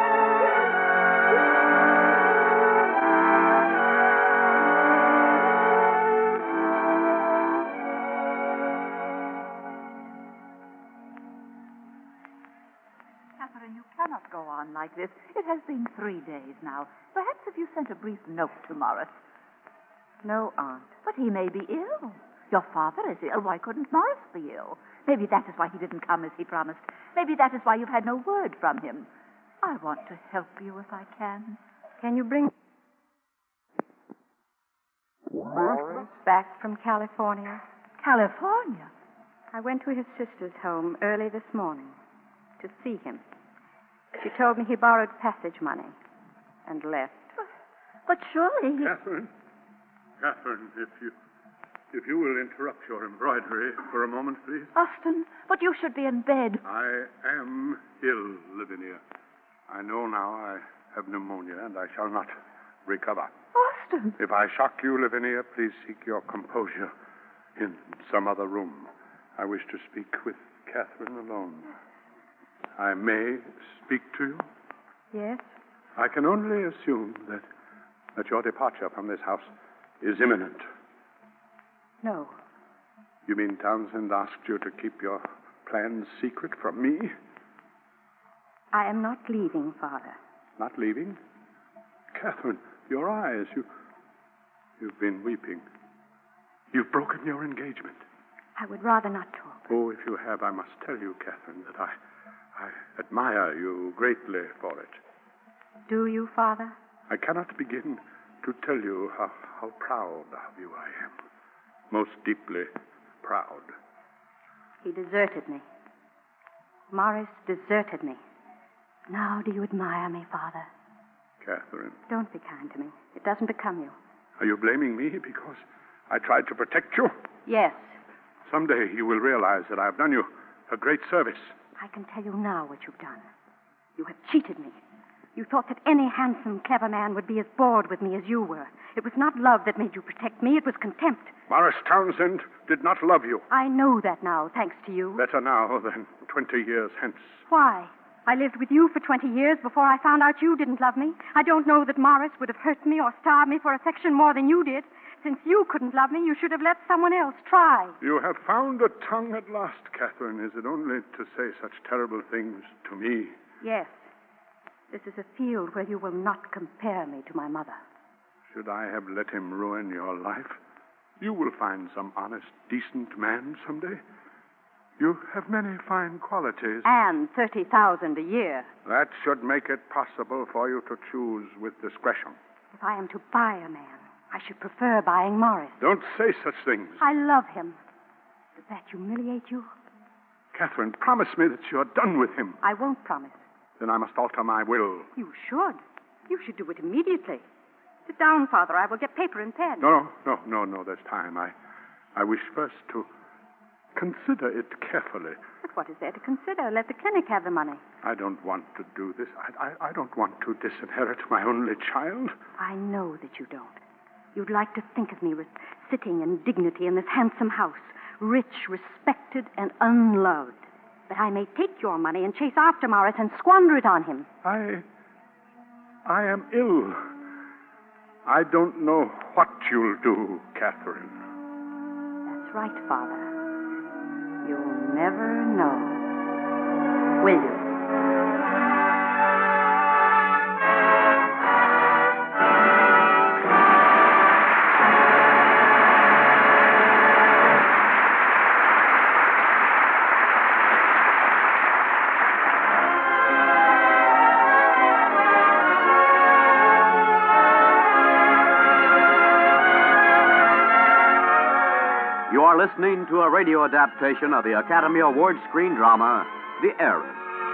Speaker 5: Catherine, you cannot go on like this. It has been three days now. Perhaps if you sent a brief note to Morris.
Speaker 4: No, Aunt.
Speaker 5: But he may be ill. Your father is ill. Why couldn't Morris be ill? Maybe that is why he didn't come as he promised. Maybe that is why you've had no word from him. I want to help you if I can.
Speaker 4: Can you bring Morris back from California?
Speaker 5: California?
Speaker 4: I went to his sister's home early this morning to see him. She told me he borrowed passage money and left.
Speaker 5: But surely he...
Speaker 6: Catherine, Catherine, if you, if you will interrupt your embroidery for a moment, please.
Speaker 5: Austin, but you should be in bed.
Speaker 6: I am ill, Lavinia. I know now I have pneumonia, and I shall not recover.
Speaker 5: Austin!
Speaker 6: If I shock you, Lavinia, please seek your composure in some other room. I wish to speak with Catherine alone. I may speak to you?
Speaker 4: Yes?
Speaker 6: I can only assume that, that your departure from this house is imminent.
Speaker 4: No.
Speaker 6: You mean Townsend asked you to keep your plans secret from me?
Speaker 4: I am not leaving, Father.
Speaker 6: Not leaving? Catherine, your eyes, you... You've been weeping. You've broken your engagement.
Speaker 4: I would rather not talk.
Speaker 6: Oh, if you have, I must tell you, Catherine, that I... I admire you greatly for it.
Speaker 4: Do you, Father?
Speaker 6: I cannot begin to tell you how, how proud of you I am. Most deeply proud.
Speaker 4: He deserted me. Morris deserted me. Now do you admire me, Father?
Speaker 6: Catherine.
Speaker 4: Don't be kind to me. It doesn't become you.
Speaker 6: Are you blaming me because I tried to protect you?
Speaker 4: Yes.
Speaker 6: Someday you will realize that I've done you a great service.
Speaker 4: I can tell you now what you've done. You have cheated me. You thought that any handsome, clever man would be as bored with me as you were. It was not love that made you protect me. It was contempt.
Speaker 6: Morris Townsend did not love you.
Speaker 4: I know that now, thanks to you.
Speaker 6: Better now than twenty years hence.
Speaker 4: Why? I lived with you for twenty years before I found out you didn't love me. I don't know that Morris would have hurt me or starved me for affection more than you did. Since you couldn't love me, you should have let someone else try.
Speaker 6: You have found a tongue at last, Catherine. Is it only to say such terrible things to me?
Speaker 4: Yes. This is a field where you will not compare me to my mother.
Speaker 6: Should I have let him ruin your life? You will find some honest, decent man someday. You have many fine qualities.
Speaker 4: And thirty thousand a year.
Speaker 6: That should make it possible for you to choose with discretion.
Speaker 4: If I am to buy a man, I should prefer buying Morris.
Speaker 6: Don't say such things.
Speaker 4: I love him. Does that humiliate you?
Speaker 6: Catherine, promise me that you're done with him.
Speaker 4: I won't promise.
Speaker 6: Then I must alter my will.
Speaker 4: You should. You should do it immediately. Sit down, Father. I will get paper and pen.
Speaker 6: No, no, no, no, no. There's time. I, I wish first to consider it carefully.
Speaker 4: But what is there to consider? Let the clinic have the money. I
Speaker 6: don't want to do this. I, I, I don't want to disinherit my only child.
Speaker 4: I know that you don't. You'd like to think of me with sitting in dignity in this handsome house, rich, respected, and unloved.
Speaker 8: But I may take your money and chase after Morris and squander it on him.
Speaker 6: I. I am ill. I don't know what you'll do, Catherine.
Speaker 8: That's right, Father. You'll never know. Will you?
Speaker 2: You are listening to a radio adaptation of the Academy Award screen drama, The Heiress.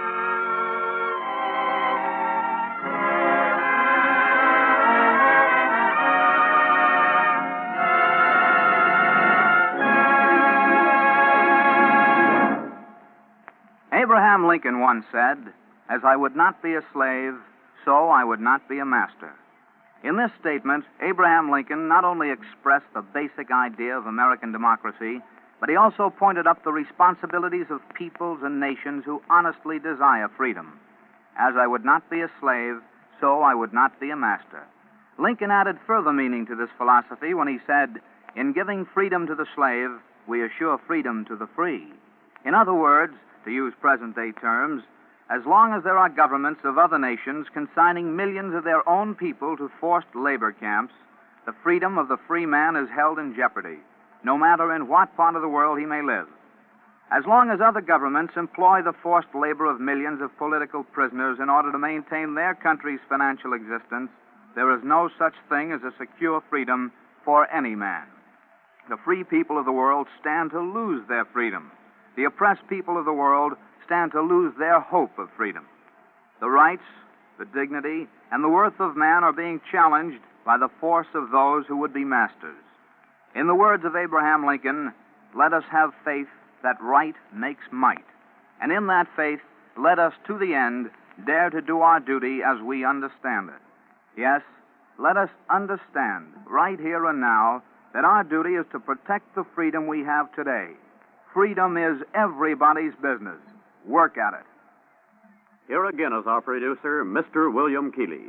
Speaker 9: Abraham Lincoln once said, "As I would not be a slave, so I would not be a master." In this statement, Abraham Lincoln not only expressed the basic idea of American democracy, but he also pointed up the responsibilities of peoples and nations who honestly desire freedom. As I would not be a slave, so I would not be a master. Lincoln added further meaning to this philosophy when he said, "In giving freedom to the slave, we assure freedom to the free." In other words, to use present-day terms, as long as there are governments of other nations consigning millions of their own people to forced labor camps, the freedom of the free man is held in jeopardy, no matter in what part of the world he may live. As long as other governments employ the forced labor of millions of political prisoners in order to maintain their country's financial existence, there is no such thing as a secure freedom for any man. The free people of the world stand to lose their freedom. The oppressed people of the world stand to lose their hope of freedom. The rights, the dignity, and the worth of man are being challenged by the force of those who would be masters. In the words of Abraham Lincoln, let us have faith that right makes might. And in that faith, let us to the end dare to do our duty as we understand it. Yes, let us understand right here and now that our duty is to protect the freedom we have today. Freedom is everybody's business. Work at it.
Speaker 2: Here again is our producer, Mister William Keeley.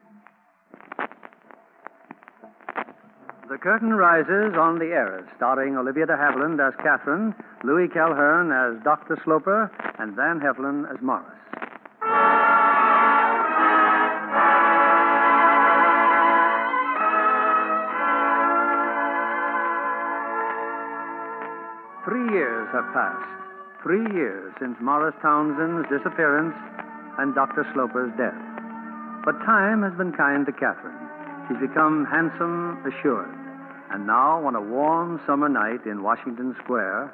Speaker 3: The curtain rises on The Heiress, starring Olivia de Havilland as Catherine, Louis Calhern as Doctor Sloper, and Van Heflin as Morris. Three years have passed. Three years since Morris Townsend's disappearance and Doctor Sloper's death. But time has been kind to Catherine. She's become handsome, assured. And now, on a warm summer night in Washington Square...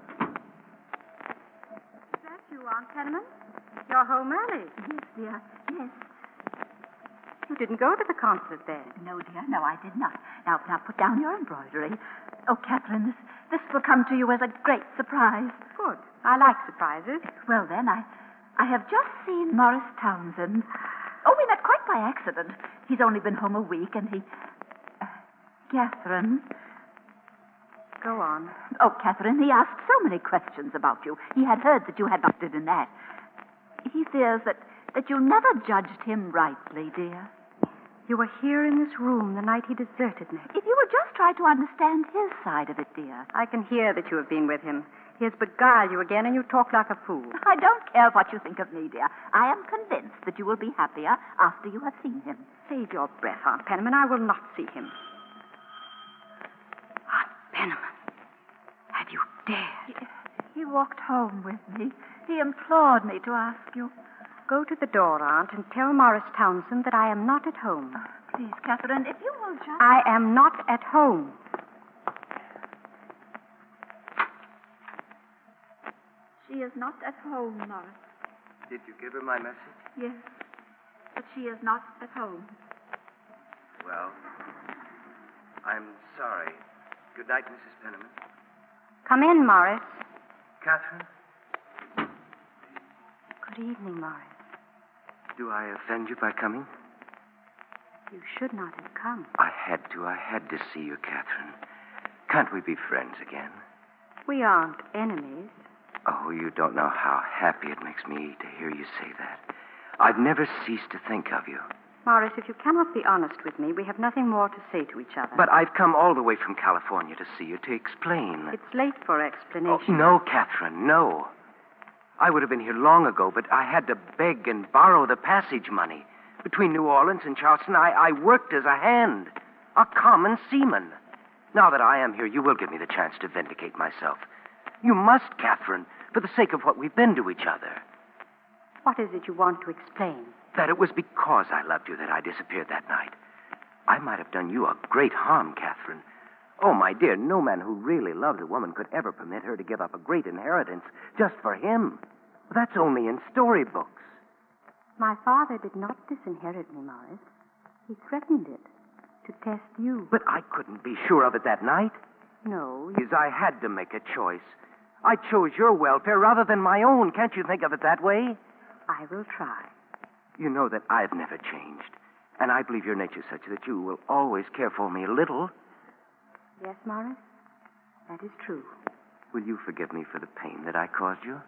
Speaker 8: Is that you, Aunt Penniman? You're home early.
Speaker 5: Yes, dear, yes.
Speaker 8: You didn't go to the concert then?
Speaker 5: No, dear, no, I did not. Now, now, put down your embroidery. Oh, Catherine, this, this will come to you as a great surprise.
Speaker 8: Good. I like surprises.
Speaker 5: Well, then, I, I have just seen Morris Townsend. Oh, we met quite by accident. He's only been home a week, and he... Uh, Catherine...
Speaker 8: Go on.
Speaker 5: Oh, Catherine, he asked so many questions about you. He had heard that you had not did in that. He fears that, that you never judged him rightly, dear.
Speaker 8: You were here in this room the night he deserted me.
Speaker 5: If you would just try to understand his side of it, dear.
Speaker 8: I can hear that you have been with him. He has beguiled you again, and you talk like a fool.
Speaker 5: I don't care what you think of me, dear. I am convinced that you will be happier after you have seen him.
Speaker 8: Save your breath, Aunt Penniman. I will not see him. Aunt Penniman, have you dared?
Speaker 5: He, he walked home with me. He implored me to ask you.
Speaker 8: Go to the door, Aunt, and tell Morris Townsend that I am not at home.
Speaker 5: Oh, please, Catherine, if you will just...
Speaker 8: I am not at home.
Speaker 5: She is not at home, Morris.
Speaker 7: Did you give her my message?
Speaker 5: Yes, but she is not at home.
Speaker 7: Well, I'm sorry. Good night, Missus Penniman.
Speaker 8: Come in, Morris.
Speaker 7: Catherine?
Speaker 8: Good evening, Morris.
Speaker 7: Do I offend you by coming?
Speaker 8: You should not have come.
Speaker 7: I had to. I had to see you, Catherine. Can't we be friends again?
Speaker 8: We aren't enemies.
Speaker 7: Oh, Oh, you don't know how happy it makes me to hear you say that. I've never ceased to think of you.
Speaker 8: Morris, if you cannot be honest with me, we have nothing more to say to each other.
Speaker 7: But I've come all the way from California to see you to explain.
Speaker 8: It's late for explanation.
Speaker 7: Oh, no, Catherine, no. I would have been here long ago, but I had to beg and borrow the passage money. Between New Orleans and Charleston, I, I worked as a hand, a common seaman. Now that I am here, you will give me the chance to vindicate myself. You must, Catherine, for the sake of what we've been to each other.
Speaker 8: What is it you want to explain?
Speaker 7: That it was because I loved you that I disappeared that night. I might have done you a great harm, Catherine. Oh, my dear, no man who really loves a woman could ever permit her to give up a great inheritance just for him. That's only in storybooks.
Speaker 8: My father did not disinherit me, Morris. He threatened it to test you.
Speaker 7: But I couldn't be sure of it that night.
Speaker 8: No.
Speaker 7: Because I had to make a choice. I chose your welfare rather than my own. Can't you think of it that way?
Speaker 8: I will try.
Speaker 7: You know that I've never changed. And I believe your nature's such that you will always care for me a little.
Speaker 8: Yes, Morris, that is true.
Speaker 7: Will you forgive me for the pain that I caused you?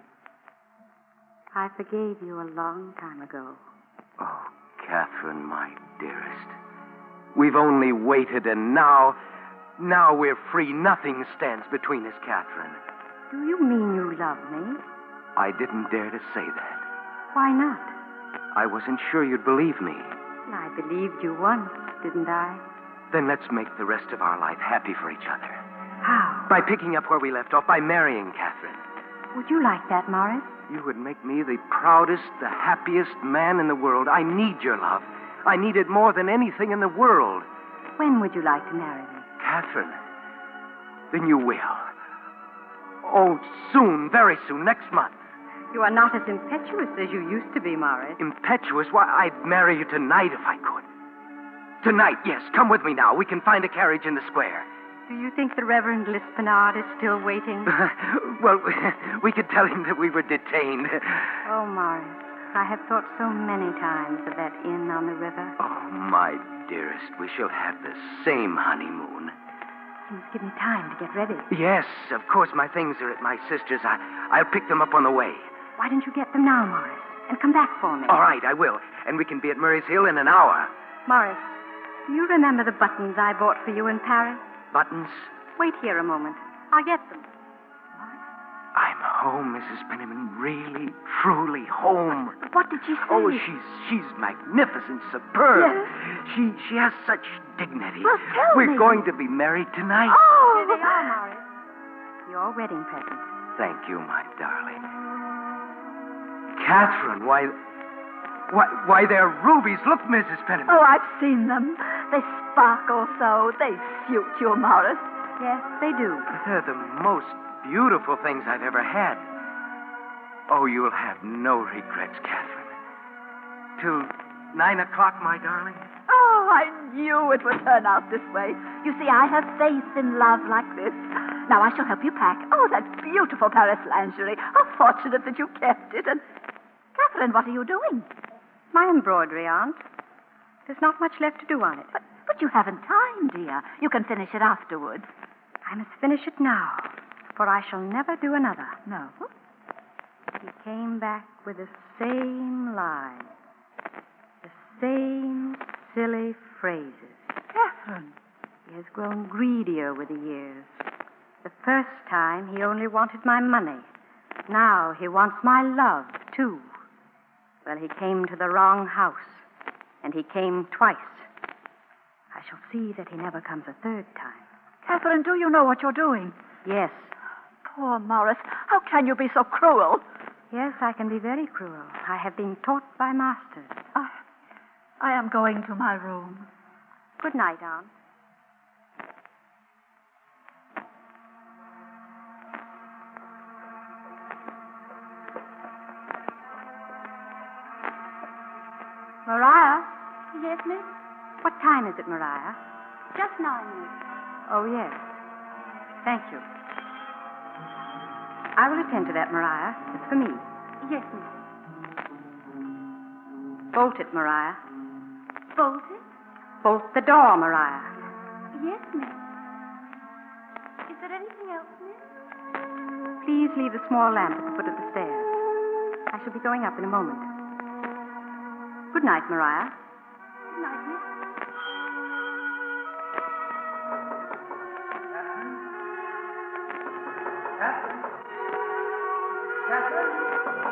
Speaker 8: I forgave you a long time ago.
Speaker 7: Oh, Catherine, my dearest. We've only waited, and now, now we're free. Nothing stands between us, Catherine.
Speaker 8: Do you mean you love me?
Speaker 7: I didn't dare to say that.
Speaker 8: Why not?
Speaker 7: I wasn't sure you'd believe me.
Speaker 8: I believed you once, didn't I?
Speaker 7: Then let's make the rest of our life happy for each other.
Speaker 8: How?
Speaker 7: By picking up where we left off, by marrying Catherine.
Speaker 8: Would you like that, Morris?
Speaker 7: You would make me the proudest, the happiest man in the world. I need your love. I need it more than anything in the world.
Speaker 8: When would you like to marry me?
Speaker 7: Catherine, then you will. Oh, soon, very soon, next month.
Speaker 8: You are not as impetuous as you used to be, Morris.
Speaker 7: Impetuous? Why, I'd marry you tonight if I could. Tonight, yes. Come with me now. We can find a carriage in the square.
Speaker 8: Do you think the Reverend Lispenard is still waiting?
Speaker 7: Well, we could tell him that we were detained.
Speaker 8: Oh, Morris, I have thought so many times of that inn on the river.
Speaker 7: Oh, my dearest, we shall have the same honeymoon.
Speaker 8: You must give me time to get ready.
Speaker 7: Yes, of course, my things are at my sister's. I, I'll pick them up on the way.
Speaker 8: Why don't you get them now, Morris, and come back for me?
Speaker 7: All right, I will. And we can be at Murray's Hill in an hour.
Speaker 8: Morris, do you remember the buttons I bought for you in Paris?
Speaker 7: Buttons?
Speaker 8: Wait here a moment. I'll get them.
Speaker 7: I'm home, Missus Penniman. Really, truly home.
Speaker 8: What did she say?
Speaker 7: Oh, she's she's magnificent, superb.
Speaker 8: Yes.
Speaker 7: She she has such dignity.
Speaker 8: Well, tell
Speaker 7: We're
Speaker 8: me.
Speaker 7: going to be married tonight.
Speaker 8: Oh! Here they are, Morris. Your wedding present.
Speaker 7: Thank you, my darling. Catherine, why... Why, why, they're rubies. Look, Missus Penniman.
Speaker 5: Oh, I've seen them. They sparkle so. They suit you, Morris.
Speaker 8: Yes, they do.
Speaker 7: They're the most beautiful things I've ever had. Oh, you'll have no regrets, Catherine. Till nine o'clock, my darling.
Speaker 5: Oh, I knew it would turn out this way. You see, I have faith in love like this. Now I shall help you pack. Oh, that beautiful Paris lingerie. How fortunate that you kept it. And, Catherine, what are you doing?
Speaker 8: My embroidery, Aunt. There's not much left to do on it.
Speaker 5: But, but you haven't time, dear. You can finish it afterwards.
Speaker 8: I must finish it now, for I shall never do another.
Speaker 5: No?
Speaker 8: He came back with the same line, the same silly phrases.
Speaker 5: Catherine.
Speaker 8: He has grown greedier with the years. The first time, he only wanted my money. Now he wants my love, too. Well, he came to the wrong house, and he came twice. I shall see that he never comes a third time.
Speaker 5: Catherine, do you know what you're doing?
Speaker 8: Yes.
Speaker 5: Poor Morris. How can you be so cruel?
Speaker 8: Yes, I can be very cruel. I have been taught by masters.
Speaker 5: I, I am going to my room.
Speaker 8: Good night, Aunt. Mariah?
Speaker 4: Yes, miss?
Speaker 8: What time is it, Mariah?
Speaker 4: Just nine, miss.
Speaker 8: Oh, yes. Thank you. I will attend to that, Mariah. It's for me.
Speaker 4: Yes, miss.
Speaker 8: Bolt it, Mariah.
Speaker 4: Bolt it?
Speaker 8: Bolt the door, Mariah.
Speaker 4: Yes, miss. Is there anything else, miss?
Speaker 8: Please leave the small lamp at the foot of the I shall be going up in a moment. Good night, Maria.
Speaker 5: Good night, miss.
Speaker 3: Catherine? Catherine?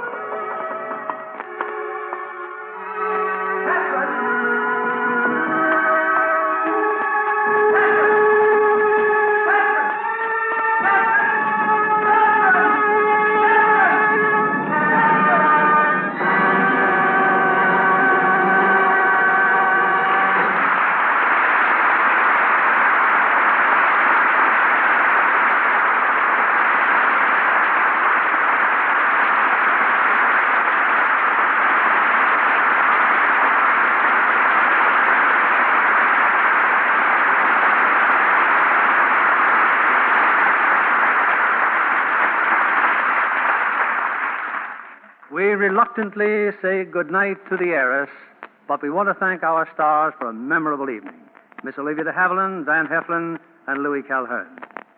Speaker 3: We reluctantly say goodnight to the heiress, but we want to thank our stars for a memorable evening. Miss Olivia de Havilland, Van Heflin, and Louis Calhern.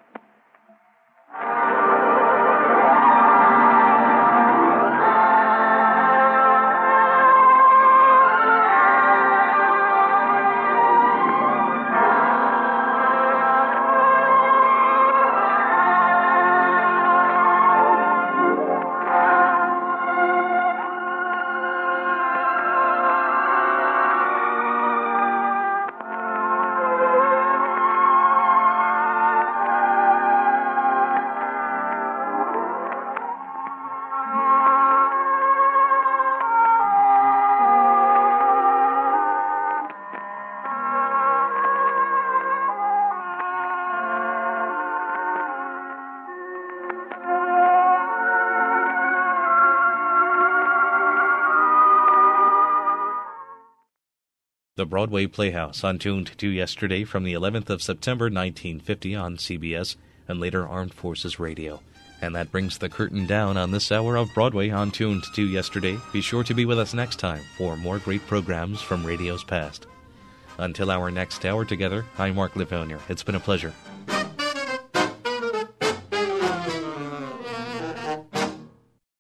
Speaker 1: The Broadway Playhouse on Tuned to Yesterday from the eleventh of September nineteen fifty on C B S and later Armed Forces Radio. And that brings the curtain down on this hour of Broadway on Tuned to Yesterday. Be sure to be with us next time for more great programs from radio's past. Until our next hour together, I'm Mark Livonia. It's been a pleasure.